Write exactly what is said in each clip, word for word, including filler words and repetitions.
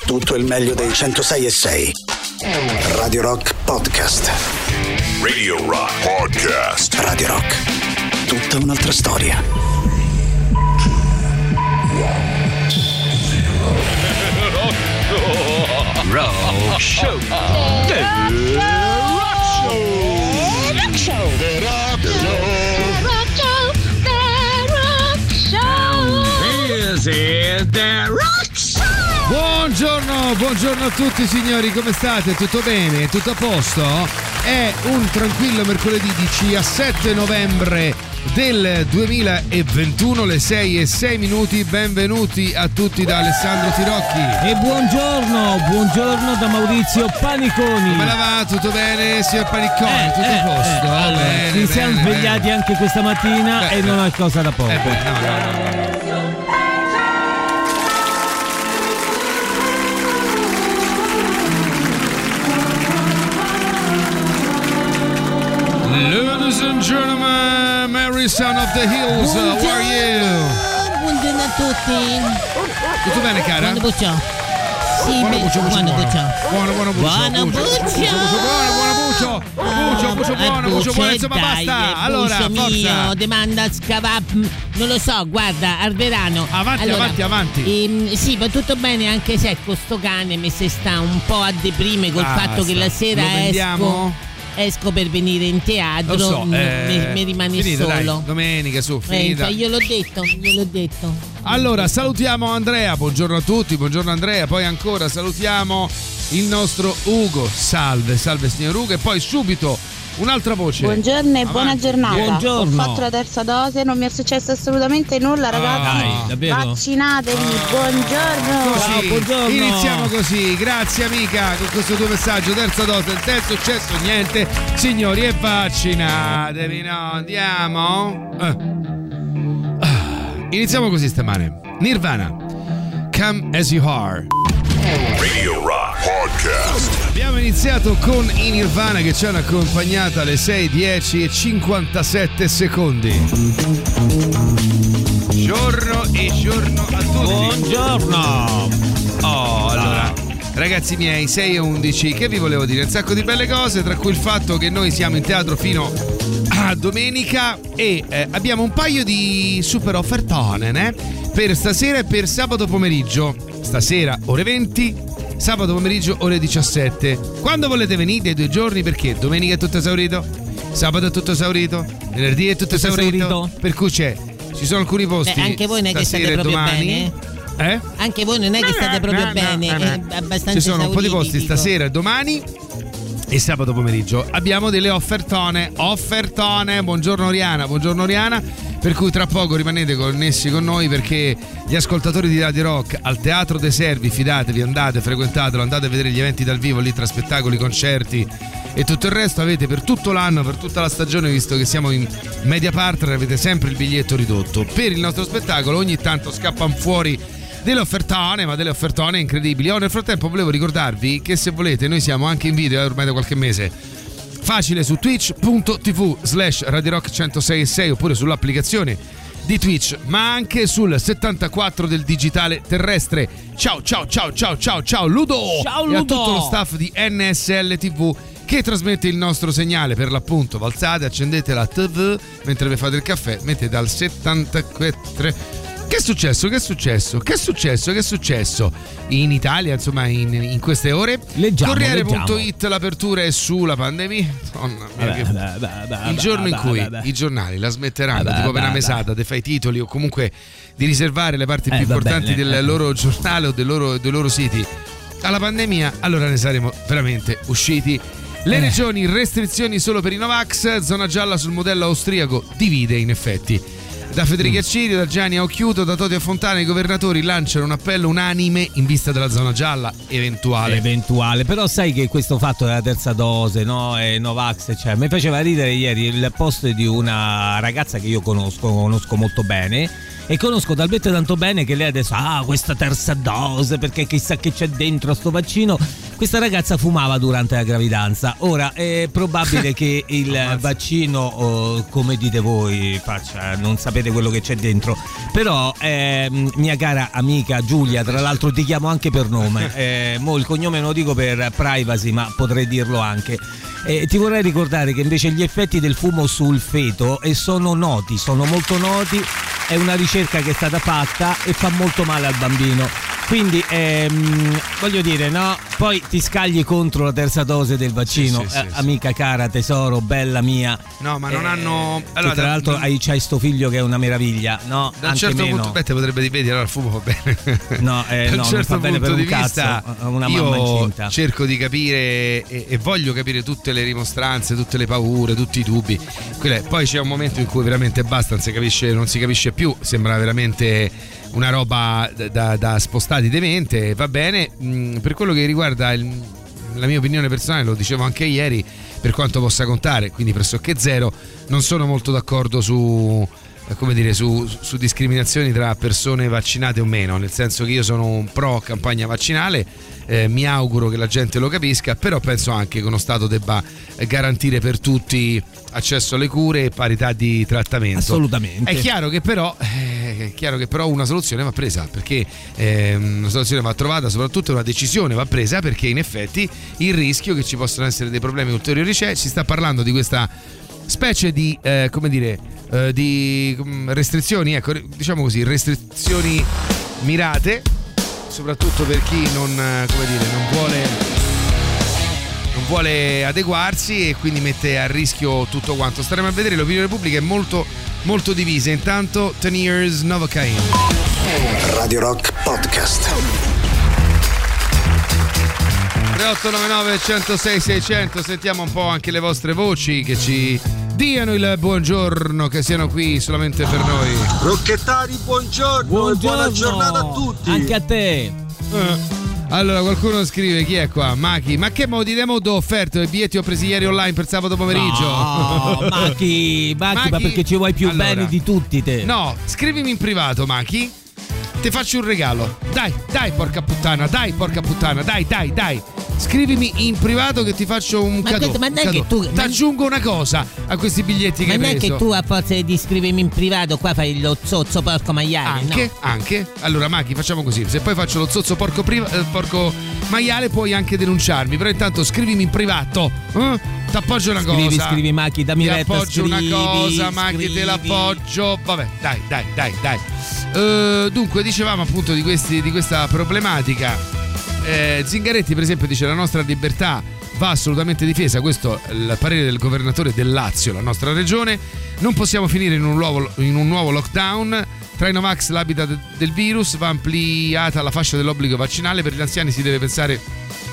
tutto il meglio dei centosei e sei. Radio Rock Podcast. Radio Rock Podcast. Radio Rock. Tutta un'altra storia. Rock Show. The Rock Show. Rock Show. The Rock Show. The Rock Show. This is The Rock Show. Buongiorno, buongiorno a tutti signori, come state? Tutto bene? Tutto a posto? È un tranquillo mercoledì diciassette novembre del duemilaventuno, le sei e sei minuti. Benvenuti a tutti da Alessandro Tirocchi. E buongiorno, buongiorno da Maurizio Paniconi. Come la va? Tutto bene, signor Paniconi? Eh, tutto eh, a posto? eh, allora, bene, ci bene, siamo bene. svegliati anche questa mattina Beh, e non è cosa da poco. Eh beh, no, no, no. Ladies and gentlemen, Mary Son of the Hills, uh, how are you? Buongiorno a tutti. Tutto bene, cara? Buono buccio. Sì, Buono beh, buccio, buccio, buono buono. buccio. Buono, buono buccio. Buono buccio. Buono, buono buccio. Buccio, buccio, buono, buccio, buono, insomma dai, basta. eh, Allora, buccio forza. mio, demanda a scavare, non lo so, guarda, al verano. Avanti, Allora, avanti, avanti. ehm, sì, va tutto bene, anche se ecco sto cane mi si sta un po' a deprime col Basta. fatto che la sera Lo esco. vendiamo? Esco per venire in teatro, Lo so, mi, eh, mi rimane finita, solo. dai, domenica, su, Eh, finita. gliel'ho detto, gliel'ho detto. Allora, salutiamo Andrea, buongiorno a tutti, buongiorno Andrea, poi ancora salutiamo il nostro Ugo, salve, salve signor Ugo, e poi subito un'altra voce. Buongiorno e buona Avanti. giornata. Buongiorno. Ho fatto la terza dose, non mi è successo assolutamente nulla, ragazzi. Dai, davvero? Vaccinatevi, buongiorno. Così, Ciao, buongiorno. iniziamo così, grazie amica con questo tuo messaggio, terza dose, il terzo successo niente, signori, e vaccinatevi, no, andiamo. Eh. Ah, iniziamo così stamane, Nirvana, Come As You Are. Radio Rock Podcast. Abbiamo iniziato con i Nirvana che ci hanno accompagnata alle sei, dieci e cinquantasette secondi. Giorno e giorno a tutti. Buongiorno. Oh, allora, ragazzi miei, sei e undici, che vi volevo dire? Un sacco di belle cose, tra cui il fatto che noi siamo in teatro fino a domenica e eh, abbiamo un paio di super offertone, né? Per stasera e per sabato pomeriggio. Stasera ore venti, sabato pomeriggio ore diciassette. Quando volete venite i due giorni, perché domenica è tutto esaurito, sabato è tutto esaurito, venerdì è tutto, Tutto esaurito, esaurito. per cui c'è, ci sono alcuni posti. Beh, anche voi non è che stasera state e proprio domani. bene, Eh? Anche voi non è che state proprio No, no, bene, no, no. è abbastanza Ci sono un po' di esauriti, posti dico. stasera e domani e sabato pomeriggio. Abbiamo delle offertone, offertone. Buongiorno Oriana, buongiorno Oriana. Per cui tra poco rimanete connessi con noi, perché gli ascoltatori di Radio Rock al Teatro dei Servi, fidatevi, andate, frequentatelo, andate a vedere gli eventi dal vivo lì, tra spettacoli, concerti e tutto il resto. Avete per tutto l'anno, per tutta la stagione, visto che siamo in media partner, avete sempre il biglietto ridotto. Per il nostro spettacolo ogni tanto scappano fuori delle offertone, ma delle offertone incredibili. Oh, nel frattempo volevo ricordarvi che se volete noi siamo anche in video, eh, ormai da qualche mese. Facile su twitch.tv slash Radio Rock centosei e sei oppure sull'applicazione di Twitch, ma anche sul settantaquattro del digitale terrestre. Ciao ciao ciao ciao ciao ciao Ludo! Ciao, E a Ludo! tutto lo staff di N S L T V che trasmette il nostro segnale, per l'appunto. Alzate, accendete la tivù mentre vi fate il caffè, mettete al settantaquattro. Che è successo? Che è successo? Che è successo? Che è successo? In Italia, insomma, in, in queste ore. Leggiamo, Corriere punto leggiamo. it, l'apertura è sulla pandemia. Donna mia, Vabbè, che- vabbè, vabbè, il giorno in vabbè, cui vabbè. i giornali la smetteranno, Vabbè, tipo per una vabbè. mesata, te fai i titoli o comunque di riservare le parti Eh, più va importanti bene, del eh. loro giornale o del loro- dei loro siti alla pandemia, allora ne saremo veramente usciti. Le Eh. regioni, restrizioni solo per i Novax, zona gialla sul modello austriaco, divide in effetti. Da Federica Accirio, da Gianni a Occhiuto, da Toti a Fontana, i governatori lanciano un appello unanime in vista della zona gialla eventuale. Eventuale, però sai che questo fatto della terza dose, no? E Novax, cioè, mi faceva ridere ieri il post di una ragazza che io conosco, conosco molto bene. E conosco talmente tanto bene che lei adesso, ah, questa terza dose, perché chissà che c'è dentro a sto vaccino. questa ragazza fumava durante la gravidanza. Ora è probabile che il vaccino, oh, come dite voi, faccia, non sapete quello che c'è dentro, però eh, mia cara amica Giulia, tra l'altro ti chiamo anche per nome, eh, mo il cognome non lo dico per privacy ma potrei dirlo anche. Eh, ti vorrei ricordare che invece gli effetti del fumo sul feto eh, sono noti, sono molto noti, è una ricerca che è stata fatta e fa molto male al bambino. Quindi ehm, voglio dire, no? Poi ti scagli contro la terza dose del vaccino, sì, sì, eh, sì, amica cara, tesoro, bella mia. No, ma non eh, hanno. Che Allora, tra da, l'altro hai, c'hai sto figlio che è una meraviglia, no? Da un Anche certo meno. punto, beh, te potrebbe dire, vedi, allora il fumo va bene. No, eh, da un no, certo non fa bene punto per un di vista, cazzo, una mamma io incinta. cerco di capire e, e voglio capire tutte le rimostranze, tutte le paure, tutti i dubbi. Quelle, poi c'è un momento in cui veramente basta, non si capisce, non si capisce più, sembra veramente una roba da, da, da spostati di mente. Va bene. Mh, per quello che riguarda il, la mia opinione personale, lo dicevo anche ieri, per quanto possa contare, quindi pressoché zero, non sono molto d'accordo su, come dire, su, su discriminazioni tra persone vaccinate o meno, nel senso che io sono un pro campagna vaccinale, eh, mi auguro che la gente lo capisca, però penso anche che uno Stato debba garantire per tutti accesso alle cure e parità di trattamento. Assolutamente. È chiaro che però eh, è chiaro che però una soluzione va presa, perché eh, una soluzione va trovata, soprattutto una decisione va presa, perché in effetti il rischio che ci possano essere dei problemi ulteriori c'è. Si sta parlando di questa specie di eh, come dire eh, di restrizioni, ecco, diciamo così, restrizioni mirate, soprattutto per chi non, come dire, non vuole non vuole adeguarsi e quindi mette a rischio tutto quanto. Staremo a vedere, l'opinione pubblica è molto molto divisa. Intanto ten years Novocaine. Radio Rock Podcast. tre otto nove nove uno zero sei sei zero zero. Sentiamo un po' anche le vostre voci che ci diano il buongiorno, che siano qui solamente per noi. Rocchettari, buongiorno, Buongiorno. e buona giornata a tutti. Anche a te. Eh. Allora qualcuno scrive, chi è qua? Machi, ma che mo di demo do offerte? I biglietti ho presi ieri online per sabato pomeriggio. No, Machi, Machi, Machi, ma perché ci vuoi più allora, bene di tutti te? No, scrivimi in privato, Machi. Ti faccio un regalo. Dai, dai, porca puttana, dai, porca puttana, dai, dai, dai. Scrivimi in privato che ti faccio un Ma cadeau. questo- ma non è che tu- Ti ma- aggiungo una cosa a questi biglietti che Ma hai non è preso. che tu a forza di scrivermi in privato qua fai lo zozzo porco maiale, Anche, no? anche. Allora, Machi, facciamo così. Se poi faccio lo zozzo porco, priva- eh, porco maiale, puoi anche denunciarmi. Però intanto scrivimi in privato. Eh? Ti appoggio una Scrivi, cosa. scrivi, Machi, dammi Ti retta, appoggio scrivi, una cosa, Machi, te scrivi. l'appoggio. Vabbè, dai, dai, dai, dai. Eh, dunque, dicevamo appunto di, questi, di questa problematica. Eh, Zingaretti, per esempio, dice: la nostra libertà va assolutamente difesa. Questo è il parere del governatore del Lazio, la nostra regione. Non possiamo finire in un nuovo, in un nuovo lockdown. Tra i Novax l'habitat del virus, va ampliata la fascia dell'obbligo vaccinale. Per gli anziani si deve pensare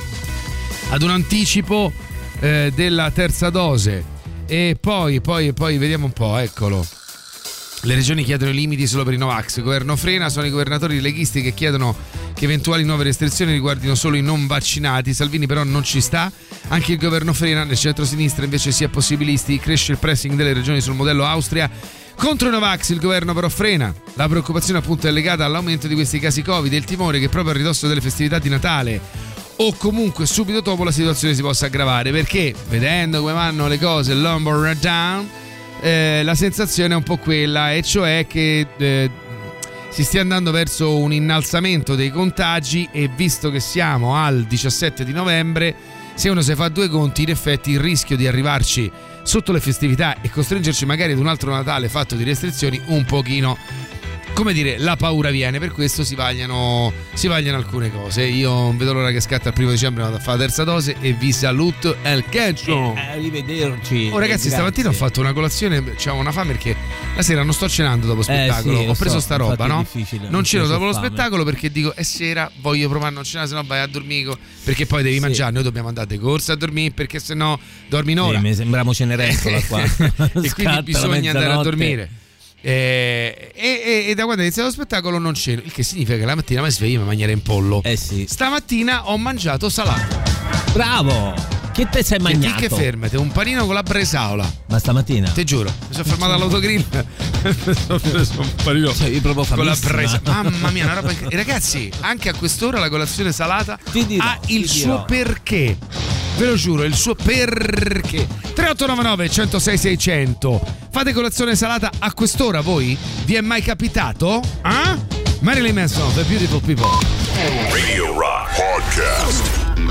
ad un anticipo eh, della terza dose. E poi, poi, poi vediamo un po', eccolo. Le regioni chiedono i limiti solo per i Novax. Il governo frena, sono i governatori leghisti che chiedono che eventuali nuove restrizioni riguardino solo i non vaccinati. Salvini però non ci sta. Anche il governo frena, nel centro-sinistra invece si è possibilisti. Cresce il pressing delle regioni sul modello Austria. Contro i Novax il governo però frena. La preoccupazione appunto è legata all'aumento di questi casi Covid e il timore che proprio a ridosso delle festività di Natale o comunque subito dopo la situazione si possa aggravare, perché vedendo come vanno le cose l'Lombard down, eh, la sensazione è un po' quella, e cioè che eh, si stia andando verso un innalzamento dei contagi, e visto che siamo al diciassette di novembre, se uno si fa due conti, in effetti il rischio di arrivarci sotto le festività e costringerci magari ad un altro Natale fatto di restrizioni un pochino, come dire, la paura viene. Per questo si vagliano si vagliano alcune cose. Io non vedo l'ora che scatta il primo dicembre, vado a fare la terza dose e vi saluto el calcio. Eh, arrivederci. Oh ragazzi, Eh, stamattina ho grazie. fatto una colazione, c'avevo una fame perché la sera non sto cenando dopo spettacolo. sì, lo ho preso so, sta roba, infatti è no? difficile, Non non ceno c'ho dopo lo fame. spettacolo perché dico è sera, voglio provare a non cenare, se no vai a dormire, perché poi devi Sì. mangiare, noi dobbiamo andare di corsa a dormire perché se no dormi un'ora. Sì, mi sembriamo Cenerentola qua. e Scatta quindi la bisogna andare a mezzanotte. dormire. Eh, e, e- e da quando è iniziato lo spettacolo non ceno, il che significa che la mattina mi sveglio e mi mangiare in pollo. Eh sì. Stamattina ho mangiato salato. Bravo. Che te sei mangiato? Che fermate, un panino con la bresaola. Ma stamattina? Te giuro, mi sono fermato all'autogrill. Mi sono preso un panino cioè, io proprio con la famissima. bresaola. Mamma mia, una roba inc- ragazzi, anche a quest'ora la colazione salata Ti dirò, ha il ti suo dirò. perché. Ve lo giuro, il suo perché. tre otto nove nove, uno zero sei, sei zero zero. Fate colazione salata a quest'ora voi? Vi è mai capitato? Ah? Marilyn Manson, The Beautiful People. Radio Rock Podcast.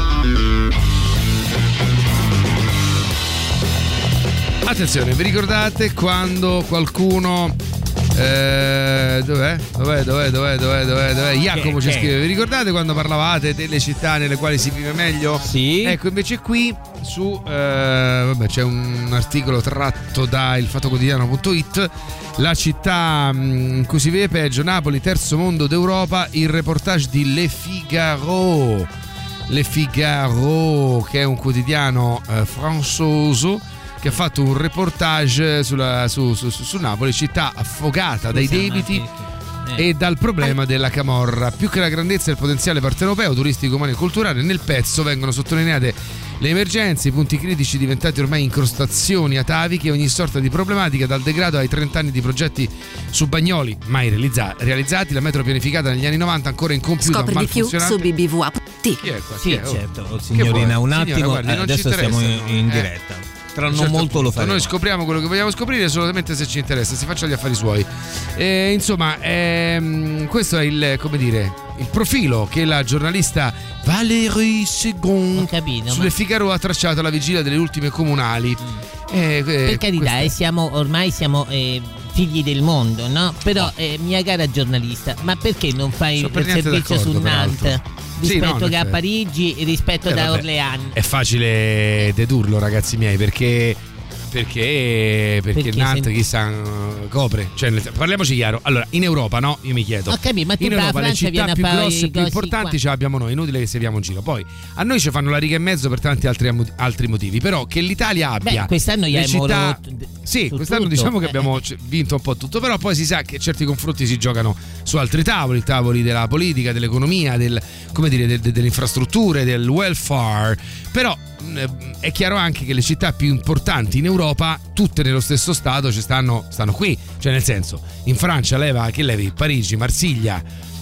Attenzione, vi ricordate quando qualcuno eh, dov'è? Dov'è? Dov'è? Dov'è? Dov'è? Dov'è? Dov'è? Jacopo ci scrive. Vi ricordate quando parlavate delle città nelle quali si vive meglio? Sì. Ecco, invece qui su eh, vabbè, c'è un articolo tratto da il fatto quotidiano punto it. La città in cui si vive peggio, Napoli, terzo mondo d'Europa, il reportage di Le Figaro. Le Figaro, che è un quotidiano eh, franzoso, che ha fatto un reportage sulla, su, su, su, su Napoli, città affogata dai debiti e dal problema della camorra. Più che la grandezza e il potenziale partenopeo, turistico, umano e culturale, nel pezzo vengono sottolineate le emergenze, i punti critici diventati ormai incrostazioni ataviche, ogni sorta di problematica, dal degrado ai trenta anni di progetti su Bagnoli mai realizza- realizzati, la metro pianificata negli anni novanta ancora incompiuta, Scopri di più malfunzionante. su B B V A punto T. Chi è qua? Chi Sì, è? Oh. certo, signorina, vuoi? un Signora, attimo, guardi, eh, non ci adesso stiamo in, interessa, in eh. diretta. Tra non Certo molto punto. lo faremo. Noi scopriamo quello che vogliamo scoprire solamente se ci interessa, si faccia gli affari suoi. E, insomma, ehm, questo è il, come dire, il profilo che la giornalista Valérie Segon Ho capito, sulle ma- Figaro ha tracciato alla vigilia delle ultime comunali. Eh, eh, Per carità, questa- eh, siamo, ormai siamo eh, figli del mondo, no? Però, eh, mia cara giornalista, ma perché non fai Sono per il niente servizio su d'accordo, Nantes peraltro. Sì, rispetto no, che a certo. Parigi rispetto Eh, da vabbè, Orléans? È facile dedurlo, ragazzi miei, perché perché perché, Perché Nantes se- chissà uh, copre, cioè, nel- parliamoci chiaro. Allora, in Europa, no? Io mi chiedo. Ho capito, ma tu in dalla Europa le Francia città vieni a più fare grosse i e più cosi importanti qua. ce l'abbiamo noi, inutile che serviamo in giro. Poi a noi ci fanno la riga e mezzo per tanti altri, amo- altri motivi, però che l'Italia abbia Beh, quest'anno gli le abbiamo città rotto d- Sì, su quest'anno tutto. diciamo che Eh, abbiamo c- vinto un po' tutto, però poi si sa che certi confronti si giocano su altri tavoli, tavoli della politica, dell'economia, del, come dire, del- delle infrastrutture, del welfare. Però eh, è chiaro anche che le città più importanti in Europa, tutte nello stesso stato, ci stanno, stanno qui. Cioè, nel senso, in Francia leva, che levi? Parigi, Marsiglia,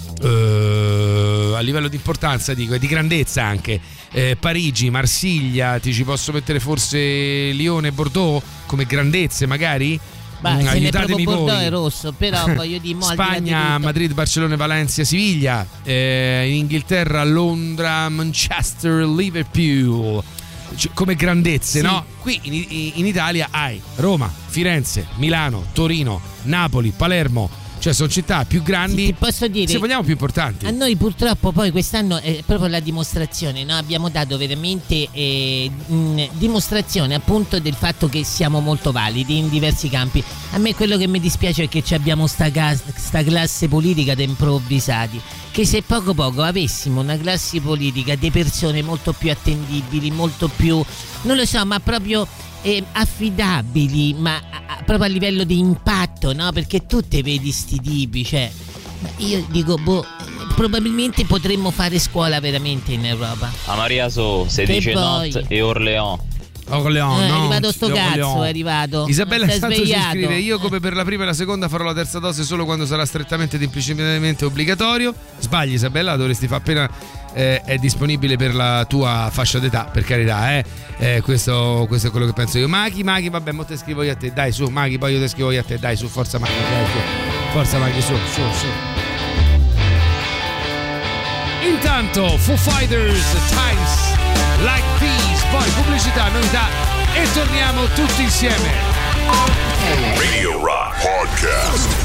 eh, a livello di importanza, dico, e di grandezza anche. Eh, Parigi, Marsiglia, ti ci posso mettere forse Lione e Bordeaux come grandezze magari? Ma Mm, se ne aiutatemi proprio Bordeaux voi. è rosso, però voglio dire, mo, al di là di Spagna, tutto- Madrid, Barcellona, Valencia, Siviglia, eh, in Inghilterra, Londra, Manchester, Liverpool. Cioè, come grandezze, Sì. no? Qui in, in Italia hai Roma, Firenze, Milano, Torino, Napoli, Palermo. Cioè sono città più grandi, Sì, ti posso dire, se vogliamo più importanti. a noi purtroppo poi quest'anno è proprio la dimostrazione, no? Abbiamo dato veramente eh, mh, dimostrazione appunto del fatto che siamo molto validi in diversi campi. A me quello che mi dispiace è che ci abbiamo sta, gas- sta classe politica da improvvisati, che se poco poco avessimo una classe politica di persone molto più attendibili, molto più, non lo so, ma proprio eh, affidabili, ma a- a- proprio a livello di impatto, no? Perché tu te vedi sti tipi, cioè, ma io dico, boh, eh, probabilmente potremmo fare scuola veramente in Europa. A Maria So, si dice poi? Not e Orléans. Orléans, Eh, è no, arrivato sto Orléans. cazzo, è arrivato. Isabella Non si è Santo ci svegliato. scrive: io come per la prima e la seconda farò la terza dose solo quando sarà strettamente ed implicitamente obbligatorio. Sbagli, Isabella, la dovresti fare appena eh, è disponibile per la tua fascia d'età, per carità, eh. Eh, questo, questo è quello che penso io. Maghi, Maghi, vabbè, mo te scrivo io a te, dai su, Maghi, poi io te scrivo io a te, dai su, forza Maghi, dai su, forza Maghi, su, su, su. Intanto Foo Fighters, Times Like These, poi pubblicità, novità e torniamo tutti insieme. Radio Rock Podcast.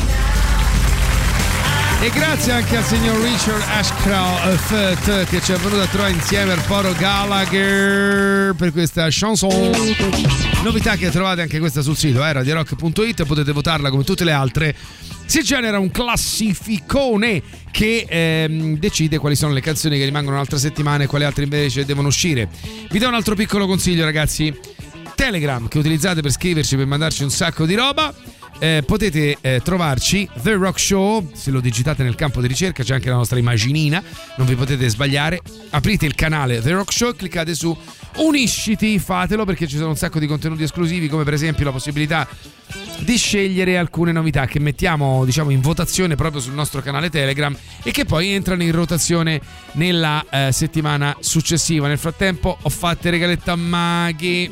E grazie anche al signor Richard Ashcroft che ci è venuto a trovare insieme al Poro Gallagher per questa chanson. Novità che trovate anche questa sul sito eh, radio rock punto it, potete votarla come tutte le altre. Si genera un classificone che ehm, decide quali sono le canzoni che rimangono un'altra settimana e quali altre invece devono uscire. Vi do un altro piccolo consiglio, ragazzi. Telegram, che utilizzate per scriverci, per mandarci un sacco di roba. eh, potete eh, trovarci The Rock Show, se lo digitate nel campo di ricerca c'è anche la nostra immaginina, non vi potete sbagliare. Aprite il canale The Rock Show e cliccate su unisciti, fatelo perché ci sono un sacco di contenuti esclusivi, come per esempio la possibilità di scegliere alcune novità che mettiamo, diciamo, in votazione proprio sul nostro canale Telegram e che poi entrano in rotazione nella eh, settimana successiva. Nel frattempo ho fatto regaletta a Maghi,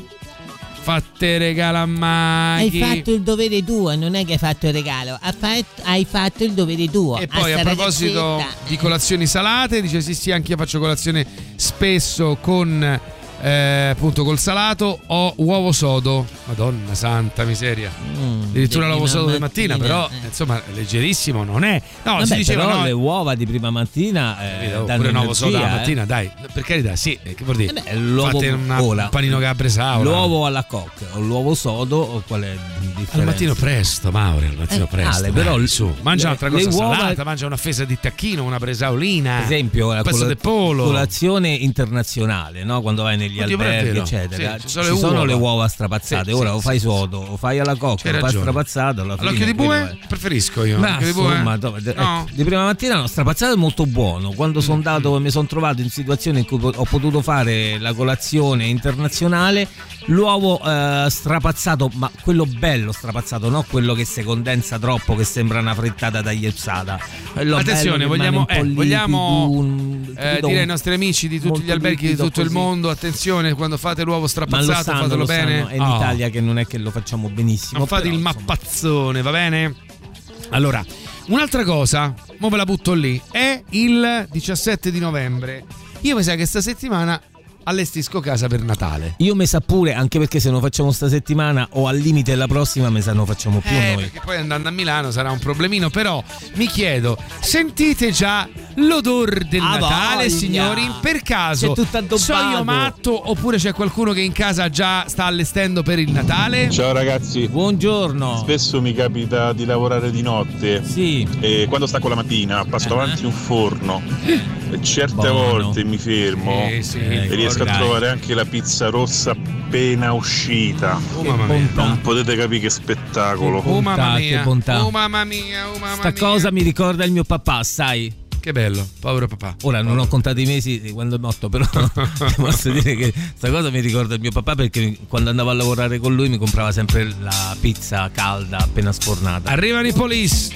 fatte regalo a Maghi. Hai fatto il dovere tuo, non è che hai fatto il regalo, hai fatto, hai fatto il dovere tuo. E poi a proposito ragazzetta. di colazioni salate, dice sì sì, anche io faccio colazione spesso con Eh, appunto col salato o uovo sodo. Madonna santa miseria, mm, addirittura l'uovo sodo di mattina, però eh. insomma leggerissimo non è. No, Vabbè, si diceva però no, le uova di prima mattina eh, oh, danno pure un uovo sodo la mattina, eh. dai, per carità, sì, che vuol dire? Eh beh, l'uovo fate una, ora, un panino capresauro. L'uovo alla coque o l'uovo sodo o qual è la differenza? Al mattino presto, Mauro, al mattino eh, presto. Ale, però dai, su, mangia le, un'altra cosa uova, salata, mangia una fesa di tacchino, una bresaolina. Per esempio, un pezzo cola- di pollo. Colazione internazionale, no? Quando vai negli Oddio, alberghi, eccetera. Sì, ci sono sono, le ci sono uova. le uova strapazzate. Sì, Ora sì, o fai sì, sodo o fai alla cocca o fai strapazzato. Alla All'occhio di bue preferisco io. Ma di insomma, bue? dove, No. eh, di prima mattina no, strapazzato è molto buono. Quando sono andato mi sono trovato in situazioni in cui ho potuto fare la colazione internazionale, l'uovo eh, strapazzato, ma quello bello strapazzato, non quello che si condensa troppo, che sembra una frittata tagliazzata. Quello Attenzione, vogliamo, eh, vogliamo un, eh, dire ai nostri amici di tutti gli alberghi di tutto il mondo, attenzione, quando fate l'uovo strapazzato sanno, fatelo bene. Sanno. È in oh. Italia che non è che lo facciamo benissimo. Non fate però, il insomma. mappazzone, va bene? Allora, un'altra cosa, mo ve la butto lì, è il diciassette di novembre. Io mi sa che sta settimana allestisco casa per Natale. Io mi sa pure, anche perché se non facciamo sta settimana o al limite la prossima mi sa non facciamo più eh, noi. Perché poi andando a Milano sarà un problemino, però mi chiedo, sentite già l'odor del Ah, Natale, voglia. signori? Per caso C'è tutto addobbato. so io matto oppure c'è qualcuno che in casa già sta allestendo per il Natale? Ciao ragazzi. Buongiorno. Spesso mi capita di lavorare di notte. Sì. E quando stacco la mattina passo Uh-huh. davanti un forno e certe Buono. volte mi fermo Eh, sì, e riesco a dai. trovare anche la pizza rossa appena uscita. Oh mamma mia. bontà. Non potete capire che spettacolo. Oh mamma bontà, mia. che bontà. Oh mamma mia, oh mamma Sta mia. cosa mi ricorda il mio papà, sai? Che bello, povero papà. Ora non ho contato i mesi di quando è morto, però ti posso dire che sta cosa mi ricorda il mio papà, perché quando andavo a lavorare con lui mi comprava sempre la pizza calda appena sfornata. Arrivano i Police.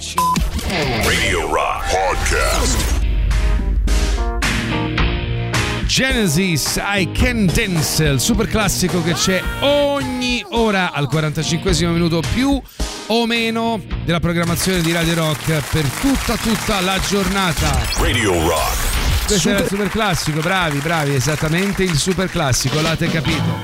Radio Rock Podcast. Genesis, I Can Dance, il super classico che c'è ogni ora al quarantacinquesimo minuto più o meno della programmazione di Radio Rock per tutta tutta la giornata. Radio Rock. Questo Super... era il super classico, bravi, bravi, esattamente il super classico, l'avete capito.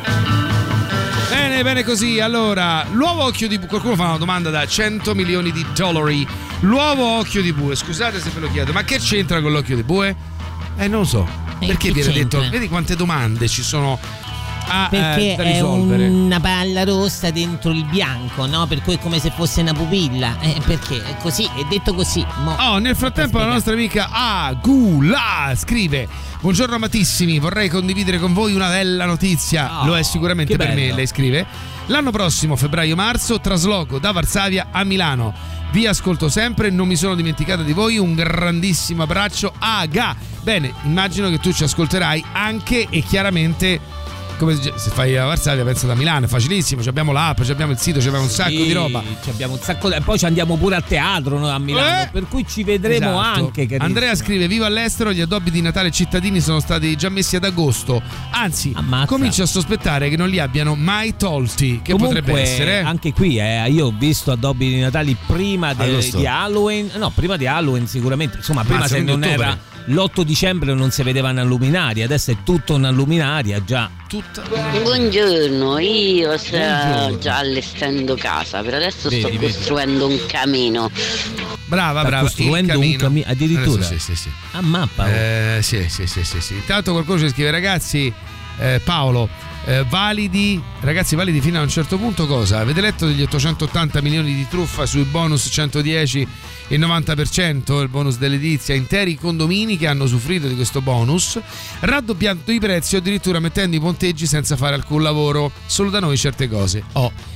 Bene, bene così. Allora, l'uovo occhio di bue, qualcuno fa una domanda da cento milioni di dollari. L'uovo occhio di bue, scusate se ve lo chiedo, ma che c'entra con l'occhio di bue? Eh, non lo so. Eh, Perché che viene c'entra? detto, vedi quante domande ci sono a, Perché eh, da è risolvere. una palla rossa dentro il bianco, no? Per cui è come se fosse una pupilla. Eh, perché è così, è detto così. Mo. Oh, nel frattempo la nostra amica Agula scrive: buongiorno amatissimi, vorrei condividere con voi una bella notizia. Oh, Lo è sicuramente che per bello. me, lei scrive. L'anno prossimo, febbraio-marzo, trasloco da Varsavia a Milano. Vi ascolto sempre, non mi sono dimenticata di voi. Un grandissimo abbraccio, Aga. Bene, immagino che tu ci ascolterai anche e chiaramente, come se fai a Varsavia pensa da Milano, è facilissimo, ci abbiamo l'app, ci abbiamo il sito, ci abbiamo un sacco Sì, di roba. ci abbiamo un sacco di... Poi ci andiamo pure a teatro noi a Milano, Eh? per cui ci vedremo Esatto. anche. carissimo. Andrea scrive: vivo all'estero, gli addobbi di Natale cittadini sono stati già messi ad agosto. Anzi, Ammazza. comincio a sospettare che non li abbiano mai tolti. Che Comunque, potrebbe essere? anche qui eh, io ho visto addobbi di Natale prima de- Agosto. di Halloween. No, prima di Halloween sicuramente. Insomma, prima Mazza, se quindi non ottobre. era l'otto dicembre non si vedeva una luminaria, adesso è tutto una luminaria già. Tutta. Buongiorno, io sto Buongiorno. già allestendo casa, per adesso Vedi, sto vedi. costruendo un camino. Brava, Sta brava. costruendo il un camino. cami- addirittura? Adesso sì, sì, sì. A mappa. Eh, sì, sì, sì, sì, sì. Intanto qualcuno ci scrive: ragazzi, eh, Paolo, eh, validi, ragazzi, validi fino a un certo punto cosa? Avete letto degli ottocentottanta milioni di truffa sui bonus centodieci e novanta per cento, il bonus dell'edilizia, interi condomini che hanno usufruito di questo bonus, raddoppiando i prezzi o addirittura mettendo i ponteggi senza fare alcun lavoro. Solo da noi certe cose. Oh.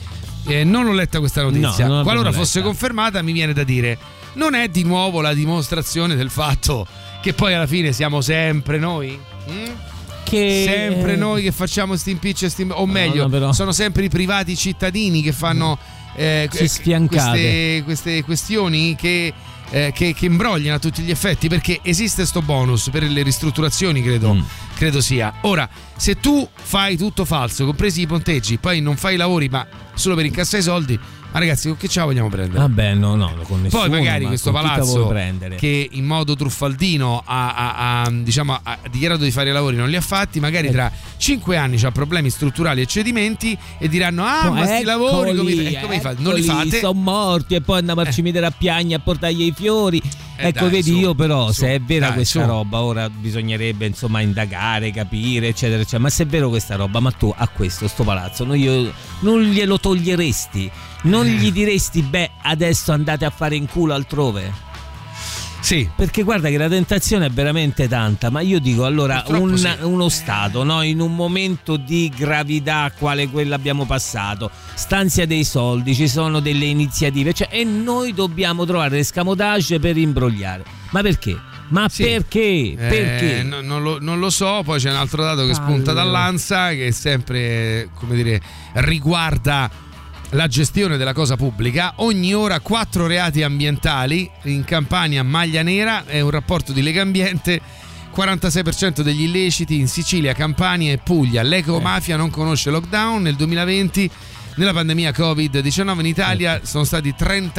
eh, non ho letta questa notizia. No, qualora fosse letta. confermata, mi viene da dire, non è di nuovo la dimostrazione del fatto che poi alla fine siamo sempre noi? Mm? Che... Sempre noi che facciamo sti impicci e sti... o meglio, no, no, sono sempre i privati cittadini che fanno eh, queste, queste questioni che Eh, che, che imbrogliano a tutti gli effetti, perché esiste sto bonus per le ristrutturazioni, credo, mm. credo sia. Ora, se tu fai tutto falso, compresi i ponteggi, poi non fai i lavori ma solo per incassare i soldi, ma ragazzi, con che ce la vogliamo prendere? Vabbè, no, no, con nessuno. Poi magari ma questo palazzo che in modo truffaldino ha, ha, ha, diciamo, ha dichiarato di fare i lavori, non li ha fatti, magari eh. tra cinque anni c'ha problemi strutturali e cedimenti e diranno ah no, ma sti lavori come, eccoli, come fate? Non li fate, sono morti e poi andiamo a cimitero a piagna a portargli i fiori. Eh ecco, dai, vedi, su, io però su, se è vera dai, questa su. roba, ora bisognerebbe insomma indagare, capire, eccetera, eccetera. Ma se è vero questa roba, ma tu a questo, sto palazzo, non, io, non glielo toglieresti? Non gli diresti, beh, adesso andate a fare in culo altrove? Sì. Perché guarda che la tentazione è veramente tanta, ma io dico, allora, un, sì. uno Stato, no, in un momento di gravità quale quello abbiamo passato, stanzia dei soldi, ci sono delle iniziative, cioè, e noi dobbiamo trovare escamotage per imbrogliare. Ma perché? Ma sì. perché? Perché? Eh, no, non, lo, non lo so, poi c'è un altro dato che spunta allora. dall'ANSA che sempre, come dire, riguarda la gestione della cosa pubblica. Ogni ora quattro reati ambientali in Campania, maglia nera, è un rapporto di Legambiente. quarantasei per cento degli illeciti in Sicilia, Campania e Puglia. L'ecomafia non conosce lockdown. Nel duemilaventi, nella pandemia covid diciannove, in Italia sono stati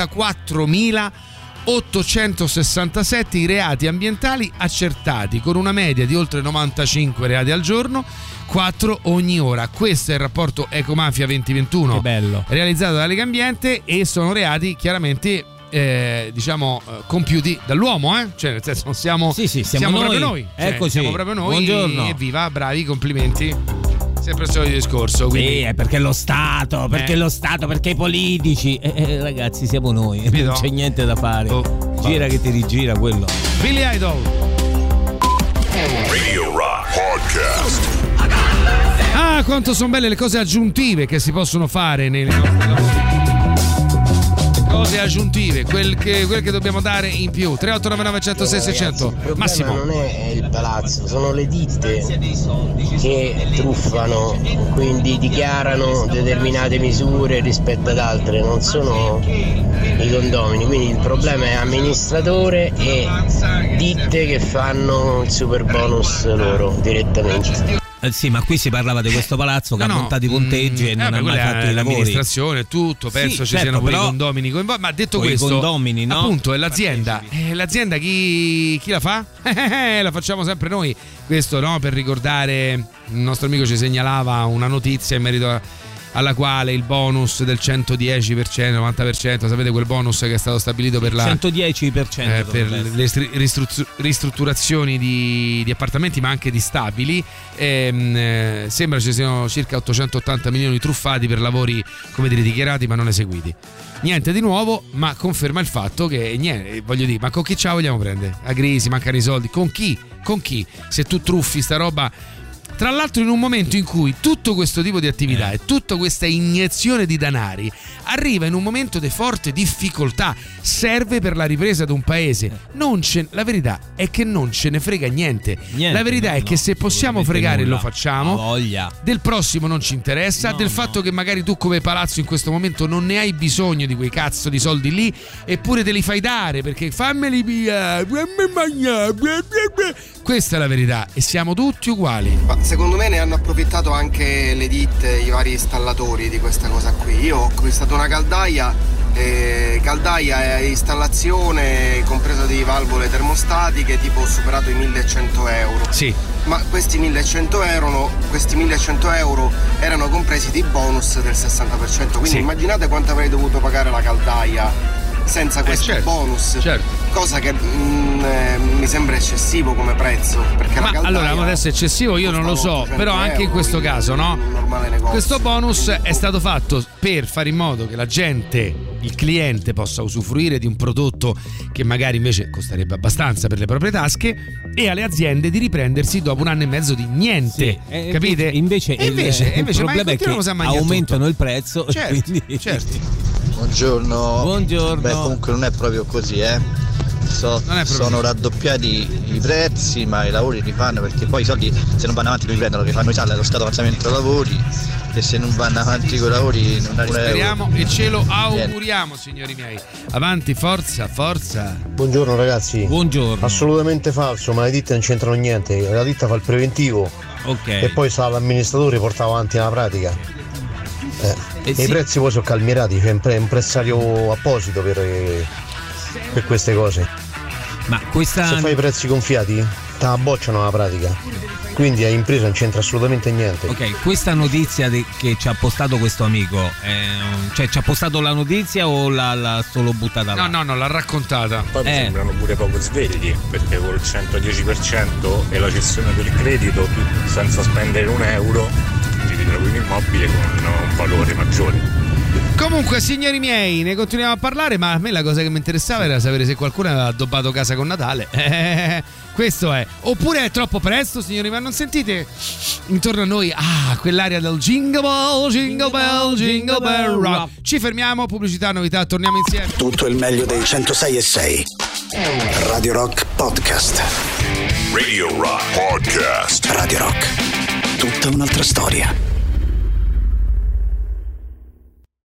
trentaquattromilaottocentosessantasette i reati ambientali accertati, con una media di oltre novantacinque reati al giorno, quattro ogni ora. Questo è il rapporto Ecomafia duemilaventuno, che bello, realizzato da Legambiente, e sono reati chiaramente eh, diciamo eh, compiuti dall'uomo, eh? Cioè nel senso non siamo, sì, sì, siamo, siamo noi. proprio noi, cioè, Eccoci. siamo proprio noi. Buongiorno. Evviva, bravi, complimenti. Sempre il solito discorso. Quindi... Sì, è perché lo Stato, perché eh. lo Stato, perché i politici. Eh, eh, ragazzi, siamo noi, Capito? Non c'è niente da fare. Oh, gira che ti rigira quello. Billy Idol. Radio Rock Podcast. Ah, quanto sono belle le cose aggiuntive che si possono fare nei nostri lavori. Cose aggiuntive, quel che, quel che dobbiamo dare in più. tre otto nove nove uno zero sei sei zero zero. Il Massimo. non è il palazzo, sono le ditte che truffano, quindi dichiarano determinate misure rispetto ad altre, non sono i condomini. Quindi il problema è amministratore e ditte che fanno il super bonus loro direttamente. Eh sì, ma qui si parlava di questo palazzo che no, ha montato i ponteggi mm, e non eh, ha mai fatto i lavori. L'amministrazione, tutto, penso sì, ci certo, siano pure i però, condomini coinvolti. Ma detto questo, condomini, no? appunto è l'azienda. Eh, l'azienda chi, chi la fa? La facciamo sempre noi. Questo, no? Per ricordare, il nostro amico ci segnalava una notizia in merito a, alla quale il bonus del centodieci per cento, novanta per cento, sapete quel bonus che è stato stabilito per la centodieci per cento eh, per le ristru- ristrutturazioni di, di appartamenti, ma anche di stabili. Ehm, eh, sembra ci siano circa ottocentottanta milioni truffati per lavori, come dire, dichiarati ma non eseguiti. Niente di nuovo, ma conferma il fatto che niente, voglio dire, ma con chi ce la vogliamo prendere? A crisi, mancano i soldi, con chi? Con chi? Se tu truffi sta roba. Tra l'altro in un momento in cui tutto questo tipo di attività eh. e tutta questa iniezione di danari arriva in un momento di forte difficoltà, serve per la ripresa di un paese. Non ce, la verità è che non ce ne frega niente. niente la verità no, è che no, se possiamo fregare nulla. Lo facciamo. Voglia. Del prossimo non ci interessa, no, del no. fatto che magari tu come palazzo in questo momento non ne hai bisogno di quei cazzo di soldi lì, eppure te li fai dare perché fammeli via. Questa è la verità e siamo tutti uguali. Ma secondo me ne hanno approfittato anche le ditte, i vari installatori di questa cosa qui. Io ho acquistato una caldaia, eh, caldaia e installazione compresa di valvole termostatiche, tipo ho superato i millecento euro. Sì. Ma questi millecento euro, questi millecento euro erano compresi di bonus del sessanta per cento, quindi sì. Immaginate quanto avrei dovuto pagare la caldaia senza questo eh certo, bonus, certo. cosa che mm, eh, mi sembra eccessivo come prezzo, perché ma la allora adesso è eccessivo io non lo so, però anche in questo caso, no? Questo bonus è stato fatto per fare in modo che la gente il cliente possa usufruire di un prodotto che magari invece costerebbe abbastanza per le proprie tasche, e alle aziende di riprendersi dopo un anno e mezzo di niente, sì, eh, capite? Invece, e invece, il, invece il problema è che aumentano tutto. il prezzo. Certo, quindi... certo. Buongiorno. Buongiorno. Beh, comunque non è proprio così, eh. So, sono raddoppiati i prezzi, ma i lavori li fanno, perché poi i soldi, se non vanno avanti, li prendono, che fanno i salari allo Stato avanzamento lavori, e se non vanno avanti con i lavori non arriva. Speriamo e ce lo auguriamo, signori miei. Avanti, forza, forza. Buongiorno ragazzi. Buongiorno. Assolutamente falso, ma le ditte non c'entrano niente. La ditta fa il preventivo, ok, e poi sa l'amministratore porta avanti la pratica. Eh. Eh, e sì. i prezzi poi sono calmierati, c'è un pre- un prezzario apposito per, per queste cose. Ma questa... Se fai i prezzi gonfiati, te la bocciano la pratica. Quindi a impresa non c'entra assolutamente niente. Ok, questa notizia de- che ci ha postato questo amico, eh, cioè ci ha postato la notizia o l'ha, l'ha solo buttata là? No, no, no, l'ha raccontata. Poi mi Eh. sembrano pure poco svegli, perché col centodieci per cento e la cessione del credito, tu senza spendere un euro ti ritrovi un immobile con un valore maggiore. Comunque, signori miei, ne continuiamo a parlare, ma a me la cosa che mi interessava era sapere se qualcuno aveva addobbato casa con Natale. Eh, questo è. Oppure è troppo presto, signori, ma non sentite intorno a noi, ah, quell'aria del jingle bell, jingle bell, jingle bell rock. Ci fermiamo, pubblicità, novità, torniamo insieme. Tutto il meglio dei centosei e sei. Radio Rock Podcast. Radio Rock Podcast. Radio Rock. Tutta un'altra storia.